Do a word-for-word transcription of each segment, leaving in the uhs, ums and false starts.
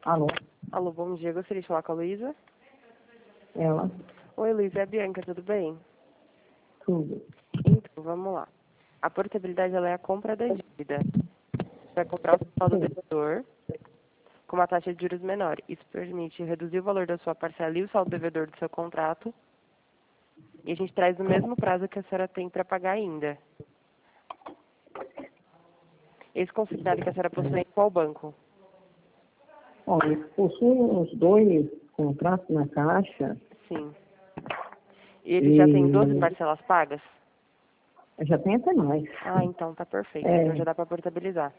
Alô? Alô, bom dia. Gostaria de falar com a Luísa? Ela? Oi, Luísa. É a Bianca, tudo bem? Tudo. Então, vamos lá. A portabilidade ela é a compra da dívida. Você vai comprar o saldo Sim. devedor com uma taxa de juros menor. Isso permite reduzir o valor da sua parcela e o saldo devedor do seu contrato. E a gente traz no mesmo prazo que a senhora tem para pagar ainda. Esse consignado que a senhora possui em qual banco? Olha, eu possuo uns dois contratos na Caixa Sim. E ele já tem doze e parcelas pagas? já tem até mais. Ah, então tá perfeito. Então É, já dá para portabilizar.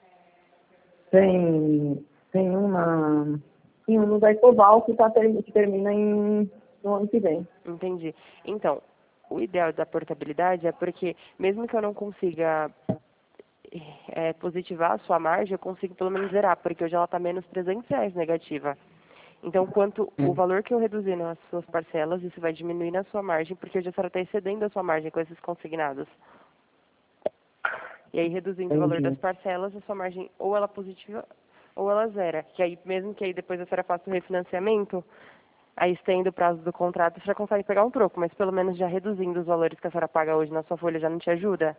tem, tem uma. Tem um no da Ecoval que, tá, ter- que termina em, no ano que vem. Entendi. Então, o ideal da portabilidade é porque, mesmo que eu não consiga é, positivar a sua margem, eu consigo pelo menos zerar, porque hoje ela está menos trezentos reais negativa. Então, quanto o valor que eu reduzir nas suas parcelas, isso vai diminuir na sua margem, porque hoje a senhora está excedendo a sua margem com esses consignados. E aí, reduzindo o valor das Entendi. parcelas, a sua margem ou ela positiva ou ela zera. Que aí, mesmo que aí depois a senhora faça o refinanciamento, aí estende o prazo do contrato, você já consegue pegar um troco, mas pelo menos já reduzindo os valores que a senhora paga hoje na sua folha já não te ajuda?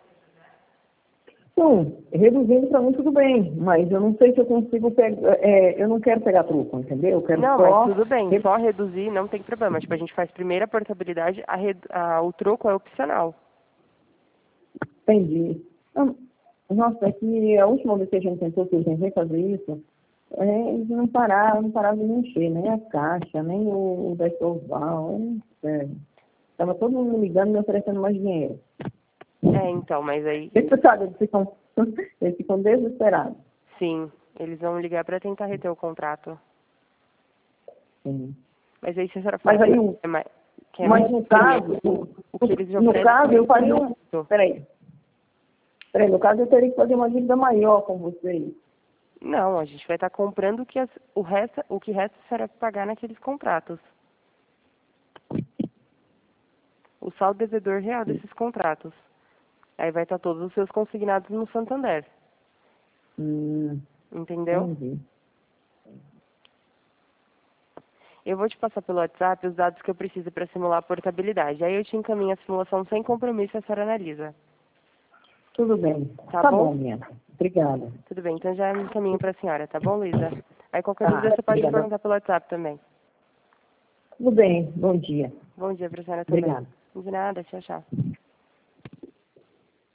Bom, reduzindo para mim tudo bem, mas eu não sei se eu consigo pegar. É, eu não quero pegar truco, entendeu? Eu quero Não, mas só. tudo bem, só reduzir não tem problema. Tipo, a gente faz primeiro a portabilidade, a red... a... o troco é opcional. Entendi. Não, nossa, é que a última vez que a gente tentou, que eu tentei fazer isso, é, eles não pararam, não pararam de mexer, nem a Caixa, nem o, o da Escoval, estava todo mundo me ligando e me oferecendo mais dinheiro. É, então, mas aí, Você sabe, eles ficam, eles ficam desesperados. sim, eles vão ligar para tentar reter o contrato. Sim. Mas aí se a senhora Mas falar aí, que o- é mais, que é mas mais no dinheiro, caso, no, o que eles no oferecem caso, eu faria um. muito. Peraí, peraí, no caso eu teria que fazer uma dívida maior com vocês. Não, a gente vai estar comprando o que, as, o, resto, o que resta a senhora pagar naqueles contratos. O saldo devedor real desses contratos. Aí vai estar todos os seus consignados no Santander. Hum, Entendeu? entendi. Eu vou te passar pelo WhatsApp os dados que eu preciso para simular a portabilidade. Aí eu te encaminho a simulação sem compromisso e a senhora analisa. Tudo bem. Tá Tá bom? bom, minha. Obrigada. Tudo bem, então já encaminho para a senhora, tá bom, Luísa? Aí qualquer dúvida Tá, você pode me obrigada. perguntar pelo WhatsApp também. Tudo bem, bom dia. Bom dia para a senhora também. Obrigada. De nada, tchau, tchau.